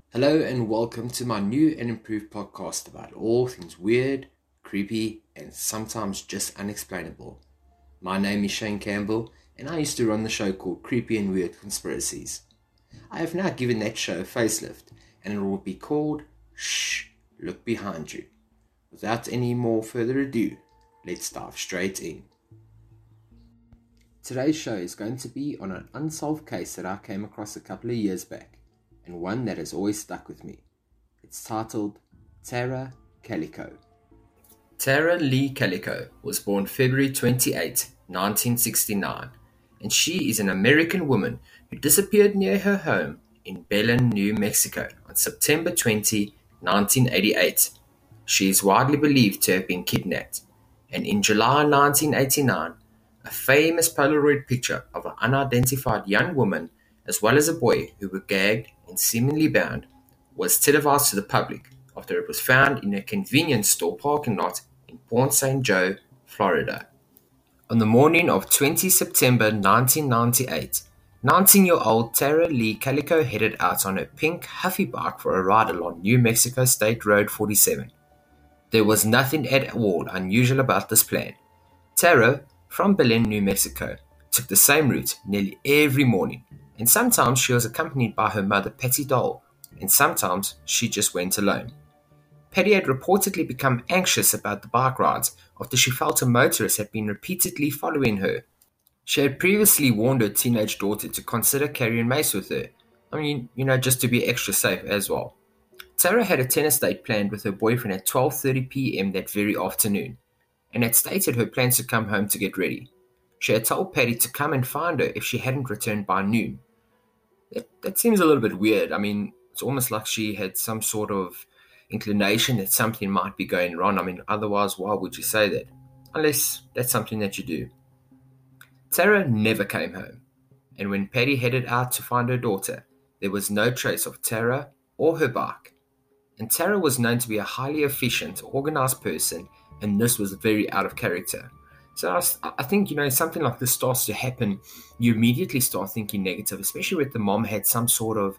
Hello and welcome to my new and improved podcast about all things weird, creepy, and sometimes just unexplainable. My name is Shane Campbell, and I used to run the show called Creepy and Weird Conspiracies. I have now given that show a facelift, and it will be called Shh, Look Behind You. Without any more further ado, let's dive straight in. Today's show is going to be on an unsolved case that I came across a couple of years back, and one that has always stuck with me. It's titled Tara Calico. Tara Lee Calico was born February 28, 1969, and she is an American woman who disappeared near her home in Belen, New Mexico on September 20, 1988. She is widely believed to have been kidnapped, and in July 1989, a famous Polaroid picture of an unidentified young woman as well as a boy who were gagged and seemingly bound was televised to the public after it was found in a convenience store parking lot in Port St. Joe, Florida. On the morning of 20 September 1998, 19-year-old Tara Lee Calico headed out on her pink Huffy bike for a ride along New Mexico State Road 47. There was nothing at all unusual about this plan. Tara, from Belen, New Mexico, took the same route nearly every morning, and sometimes she was accompanied by her mother Patty Doll, and sometimes she just went alone. Patty had reportedly become anxious about the bike rides after she felt a motorist had been repeatedly following her. She had previously warned her teenage daughter to consider carrying mace with her. Just to be extra safe as well. Tara had a tennis date planned with her boyfriend at 12:30 p.m. that very afternoon, and had stated her plans to come home to get ready. She had told Patty to come and find her if she hadn't returned by noon. That seems a little bit weird. It's almost like she had some sort of inclination that something might be going wrong. Otherwise, why would you say that? Unless that's something that you do. Tara never came home, and when Patty headed out to find her daughter, there was no trace of Tara or her bike. And Tara was known to be a highly efficient, organized person, and this was very out of character. So I think, something like this starts to happen, you immediately start thinking negative, especially if the mom had some sort of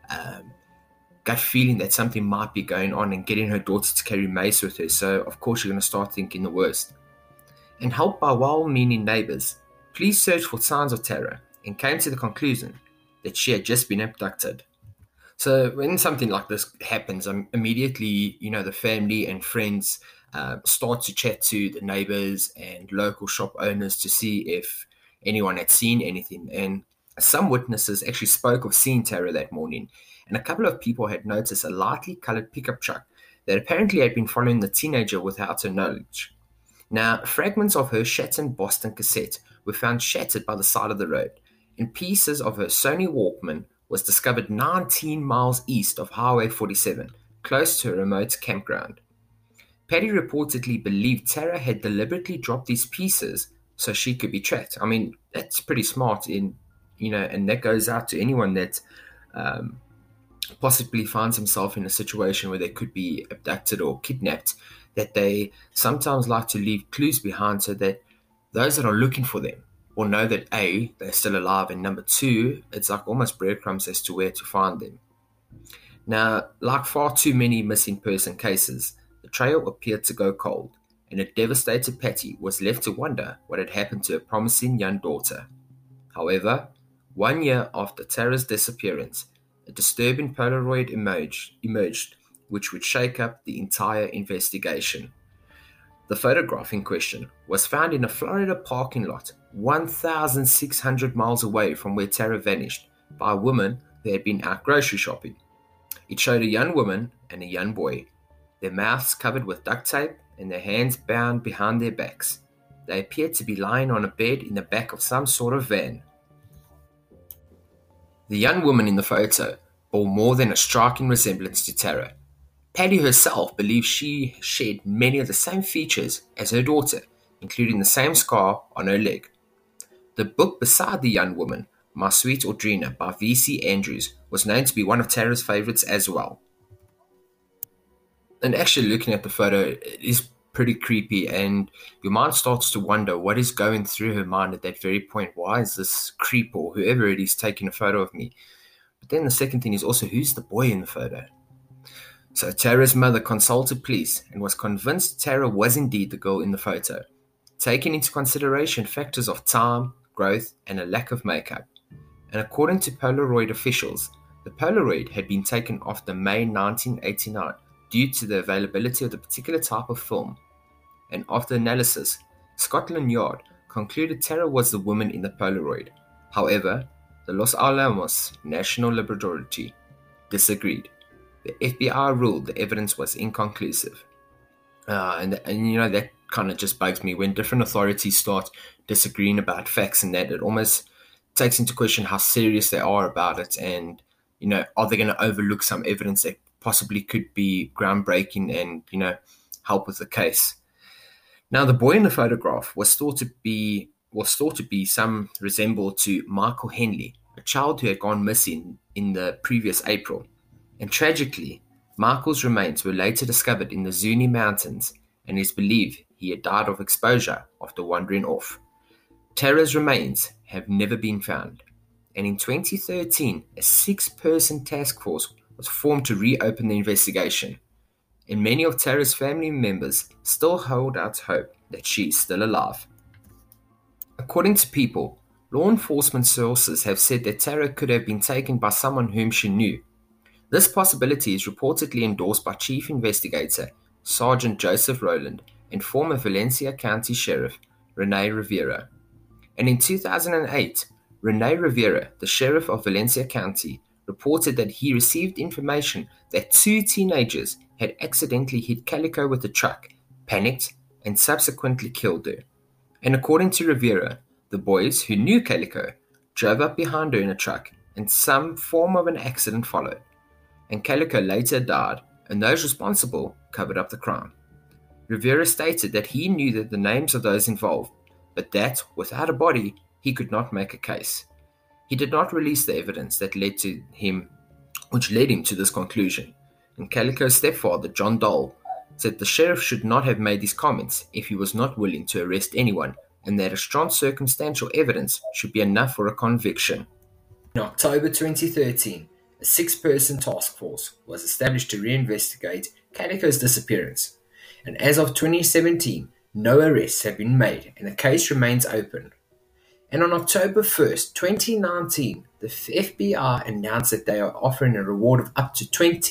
gut feeling that something might be going on and getting her daughter to carry mace with her. So, of course, you're going to start thinking the worst. And helped by well-meaning neighbors, police searched for signs of Tara and came to the conclusion that she had just been abducted. So when something like this happens, immediately, the family and friends start to chat to the neighbors and local shop owners to see if anyone had seen anything. And some witnesses actually spoke of seeing Tara that morning, and a couple of people had noticed a lightly colored pickup truck that apparently had been following the teenager without her knowledge. Now, fragments of her shattered Boston cassette were found shattered by the side of the road, and pieces of her Sony Walkman was discovered 19 miles east of Highway 47, close to a remote campground. Patty reportedly believed Tara had deliberately dropped these pieces so she could be tracked. That's pretty smart, and that goes out to anyone that possibly finds himself in a situation where they could be abducted or kidnapped, that they sometimes like to leave clues behind so that those that are looking for them will know that A, they're still alive, and number two, it's like almost breadcrumbs as to where to find them. Now, like far too many missing person cases, the trail appeared to go cold, and a devastated Patty was left to wonder what had happened to her promising young daughter. However, 1 year after Tara's disappearance, a disturbing Polaroid emerged which would shake up the entire investigation. The photograph in question was found in a Florida parking lot 1,600 miles away from where Tara vanished by a woman who had been out grocery shopping. It showed a young woman and a young boy, their mouths covered with duct tape and their hands bound behind their backs. They appeared to be lying on a bed in the back of some sort of van. The young woman in the photo bore more than a striking resemblance to Tara. Patty herself believes she shared many of the same features as her daughter, including the same scar on her leg. The book beside the young woman, My Sweet Audrina by V.C. Andrews, was known to be one of Tara's favorites as well. And actually looking at the photo, it is pretty creepy, and your mind starts to wonder what is going through her mind at that very point. Why is this creep or whoever it is taking a photo of me? But then the second thing is also, who's the boy in the photo? So Tara's mother consulted police and was convinced Tara was indeed the girl in the photo, taking into consideration factors of time, growth, and a lack of makeup. And according to Polaroid officials, the Polaroid had been taken after May 1989 due to the availability of the particular type of film. And after analysis, Scotland Yard concluded Tara was the woman in the Polaroid. However, the Los Alamos National Laboratory disagreed. The FBI ruled the evidence was inconclusive. And that kind of just bugs me when different authorities start disagreeing about facts, and that it almost takes into question how serious they are about it, and are they going to overlook some evidence that possibly could be groundbreaking and help with the case. Now, the boy in the photograph was thought to be some resembled to Michael Henley, a child who had gone missing in the previous April. And tragically, Michael's remains were later discovered in the Zuni Mountains, and it is believed he had died of exposure after wandering off. Tara's remains have never been found, and in 2013, a 6-person task force was formed to reopen the investigation. And many of Tara's family members still hold out hope that she is still alive. According to People, law enforcement sources have said that Tara could have been taken by someone whom she knew. This possibility is reportedly endorsed by Chief Investigator Sergeant Joseph Rowland and former Valencia County Sheriff Rene Rivera. And in 2008, Rene Rivera, the Sheriff of Valencia County, reported that he received information that 2 teenagers had accidentally hit Calico with a truck, panicked, and subsequently killed her. And according to Rivera, the boys who knew Calico drove up behind her in a truck, and some form of an accident followed. And Calico later died, and those responsible covered up the crime. Rivera stated that he knew that the names of those involved, but that, without a body, he could not make a case. He did not release the evidence that which led him to this conclusion. And Calico's stepfather, John Dole, said the sheriff should not have made these comments if he was not willing to arrest anyone, and that a strong circumstantial evidence should be enough for a conviction. In October 2013, a 6-person task force was established to reinvestigate Calico's disappearance. And as of 2017, no arrests have been made and the case remains open. And on October 1st, 2019, the FBI announced that they are offering a reward of up to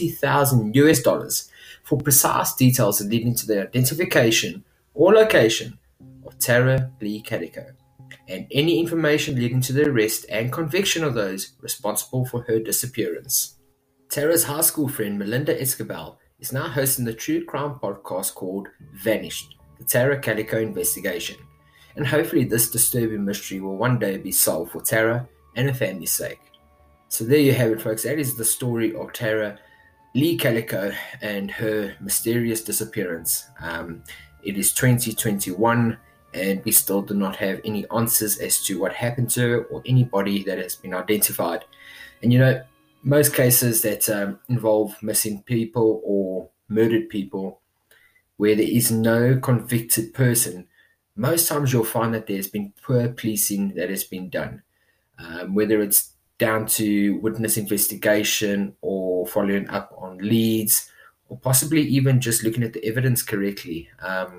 $20,000 for precise details leading to the identification or location of Tara Lee Calico, and any information leading to the arrest and conviction of those responsible for her disappearance. Tara's high school friend Melinda Escobal is now hosting the true crime podcast called Vanished, the Tara Calico Investigation, and hopefully this disturbing mystery will one day be solved for Tara and her family's sake. So there you have it, folks. That is the story of Tara Lee Calico and her mysterious disappearance. It is 2021, and we still do not have any answers as to what happened to her or anybody that has been identified. And most cases that involve missing people or murdered people, where there is no convicted person, most times you'll find that there's been poor policing that has been done, whether it's down to witness investigation or following up on leads, or possibly even just looking at the evidence correctly.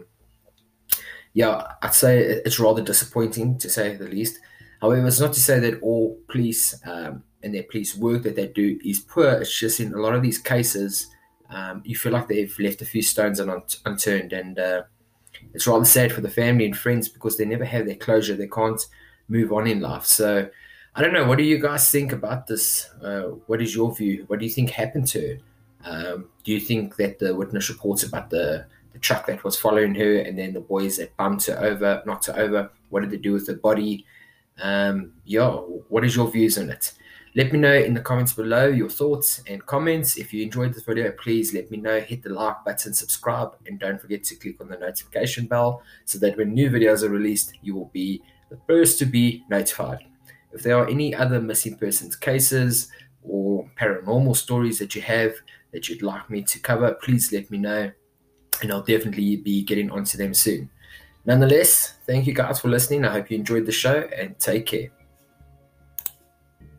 I'd say it's rather disappointing, to say the least. However, it's not to say that all police and their police work that they do is poor. It's just in a lot of these cases, you feel like they've left a few stones unturned, and it's rather sad for the family and friends because they never have their closure. They can't move on in life. So I don't know. What do you guys think about this? What is your view? What do you think happened to her? Do you think that the witness reports about the truck that was following her and then the boys that knocked her over, what did they do with the body? What is your views on it? Let me know in the comments below your thoughts and comments. If you enjoyed this video, please let me know. Hit the like button, subscribe, and don't forget to click on the notification bell so that when new videos are released, you will be the first to be notified. If there are any other missing persons cases or paranormal stories that you have that you'd like me to cover, please let me know, and I'll definitely be getting onto them soon. Nonetheless, thank you guys for listening. I hope you enjoyed the show, and take care.